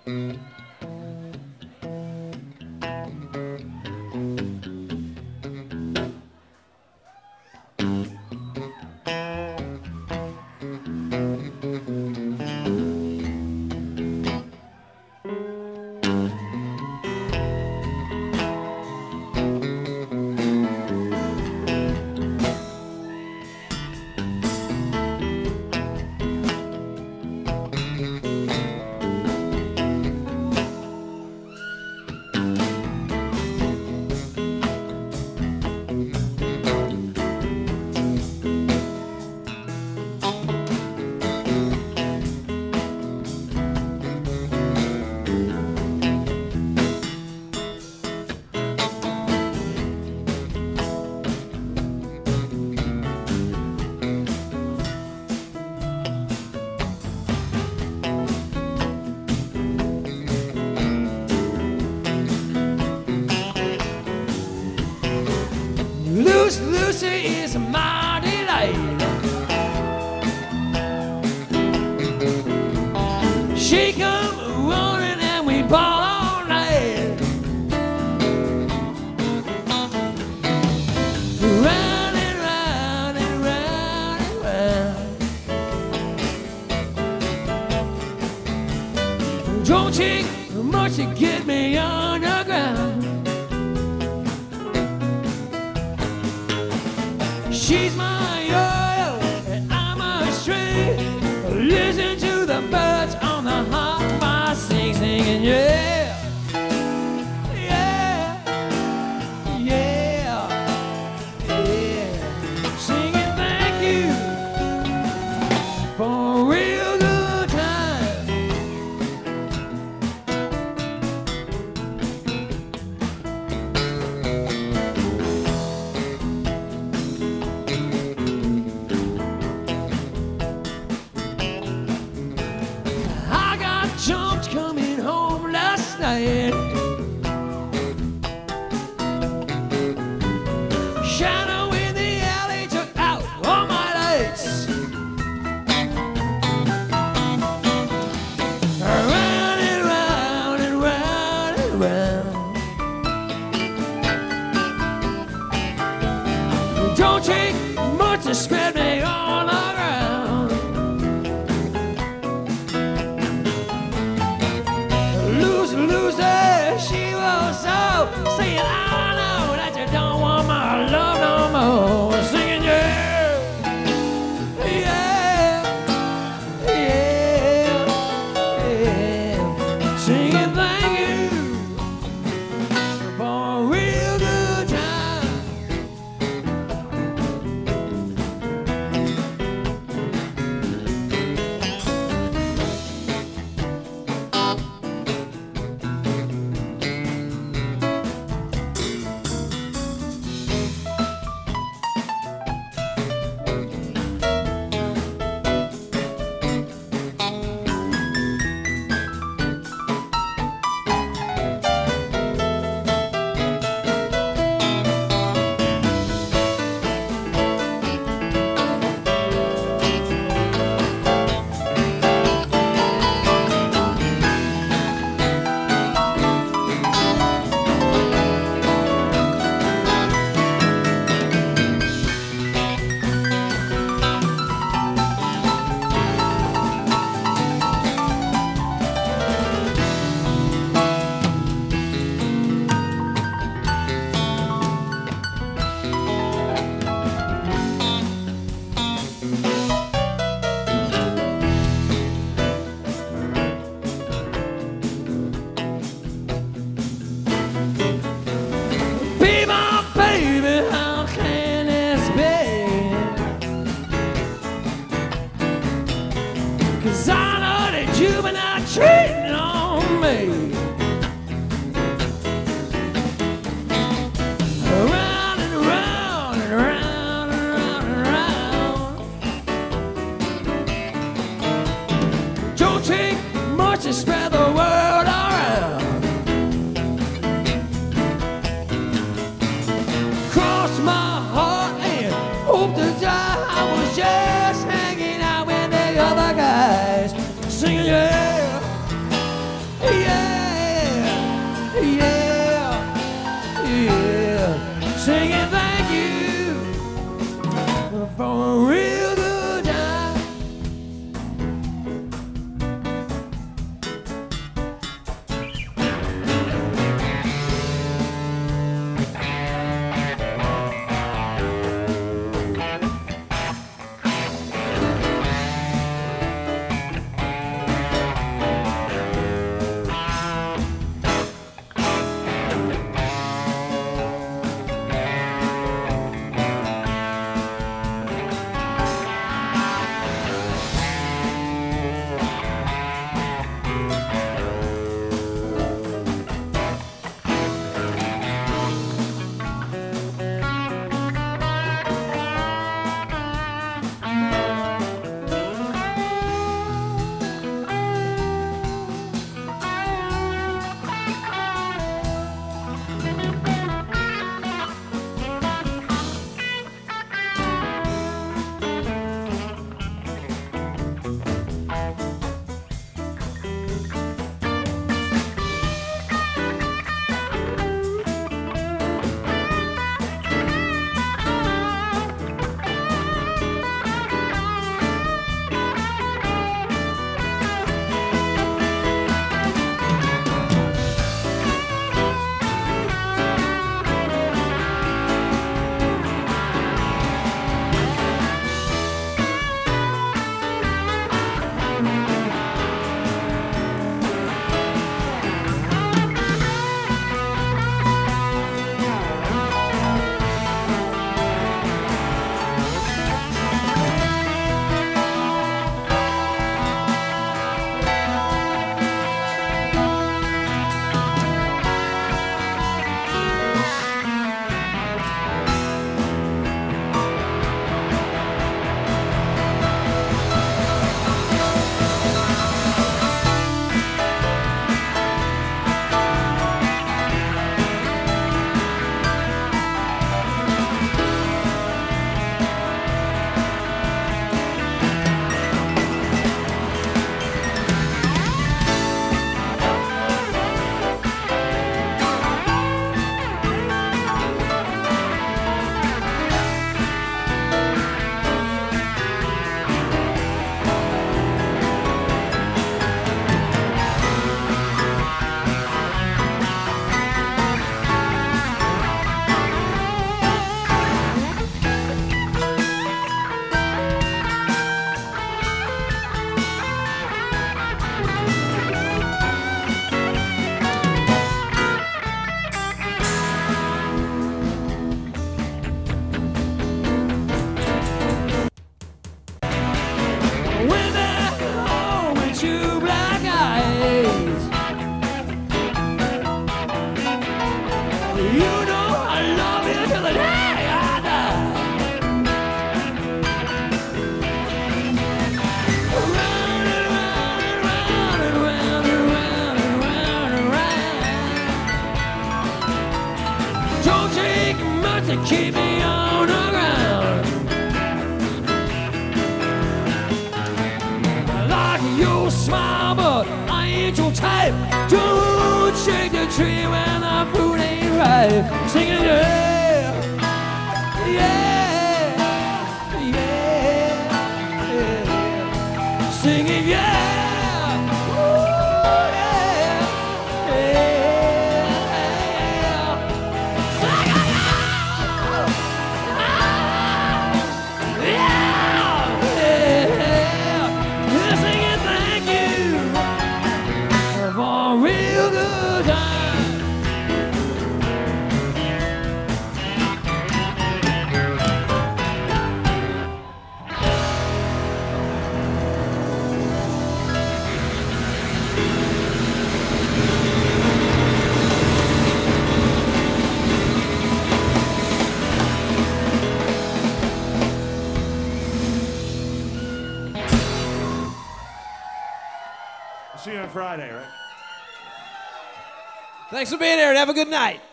Lucy is my delight. She come running and we ball all night. Round and round and round and round. Don't take much to get me underground. She's my yo-yo and I'm a string. Listen to the birds on the hot singing, yeah, yeah, yeah, yeah. Singing thank you for a real good time. Jumped coming home last night. Shadow in the alley took out all my lights. Round and round and round and round. Don't take much to spread me all around. Loser, she was so saying, I know that you don't want my love no more. Singing, yeah, yeah, yeah, yeah. Singing, thank you for a real good time. cheating on me. Around and around and around and around and around. Don't take much to spread the word around. Cross my heart and hope to die. I was just hanging out with the other guys, singing yeah. to keep me on the ground. I like your smile, but I ain't your type. Don't shake the tree when the fruit ain't ripe. Singing yeah, yeah, yeah, yeah. Singing yeah. See you on Friday, right? Thanks for being here and have a good night.